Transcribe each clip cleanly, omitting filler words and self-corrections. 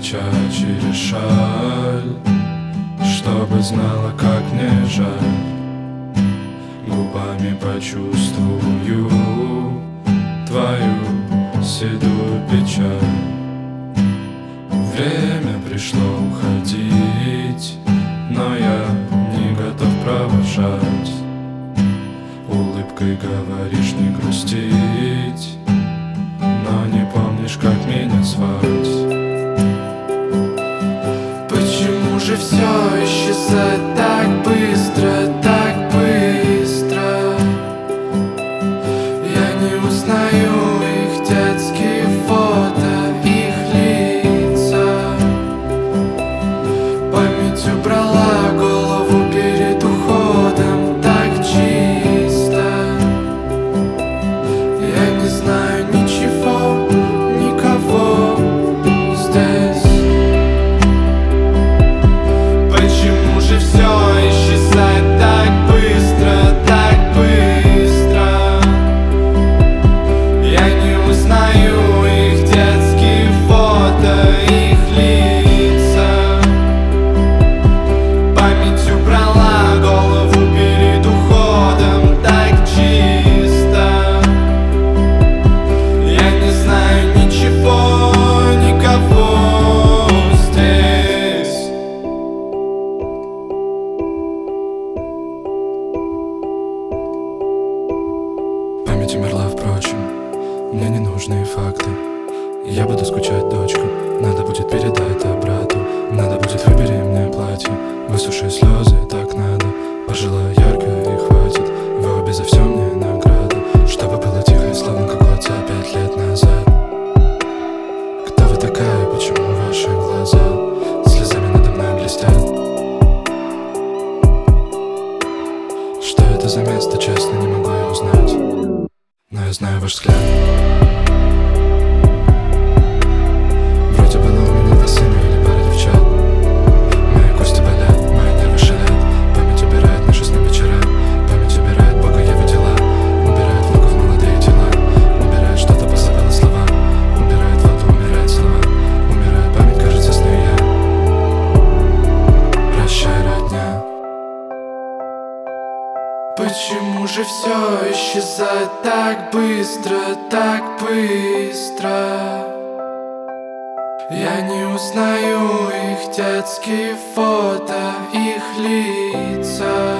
печаль через шаль, чтобы знала, как мне жаль. Губами почувствую твою седую печаль. Время пришло уходить, но я не готов провожать. Улыбкой говоришь не грустить, но не помнишь, как меня звать. Почему же все исчезает так быстро, так быстро? Я не узнаю их детские фото, их лица. Память убрала голову перед уходом так чисто. Я не знаю ничего, никого здесь. Почему же все исчезает так быстро, так быстро? Я не узнаю их детские фото, их лица. Память убрала голову перед уходом так чисто. Я не знаю ничего, никого здесь. Память умерла, впрочем, мне не нужны факты. Я буду скучать, дочка, надо будет передать это брату. Надо будет выбери мне платье, высуши слезы, так надо. Пожелаю ярко и хватит, вы обе за все мне награда. Чтобы было тихо и словно как отца 5 лет назад. Кто вы такая, почему ваши глаза слезами надо мной блестят? Что это за место, честно не могу я узнать, но я знаю ваш взгляд. Вроде было у меня 2 сына или пара девчат. Мои кости болят, мои нервы шалят. Память убирает наши сны вечера. Память убирает Бога его дела. Убирает внуков молодые тела. Убирает что-то, позабыла слова. Убирает воду, умирает слова. Умирает память, кажется, сны я. Прощай, родня. Почему же все исчезает так быстро, так быстро? Я не узнаю их детские фото, их лица.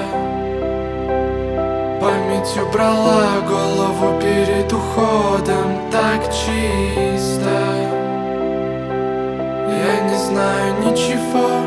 Память убрала голову перед уходом так чисто. Я не знаю ничего,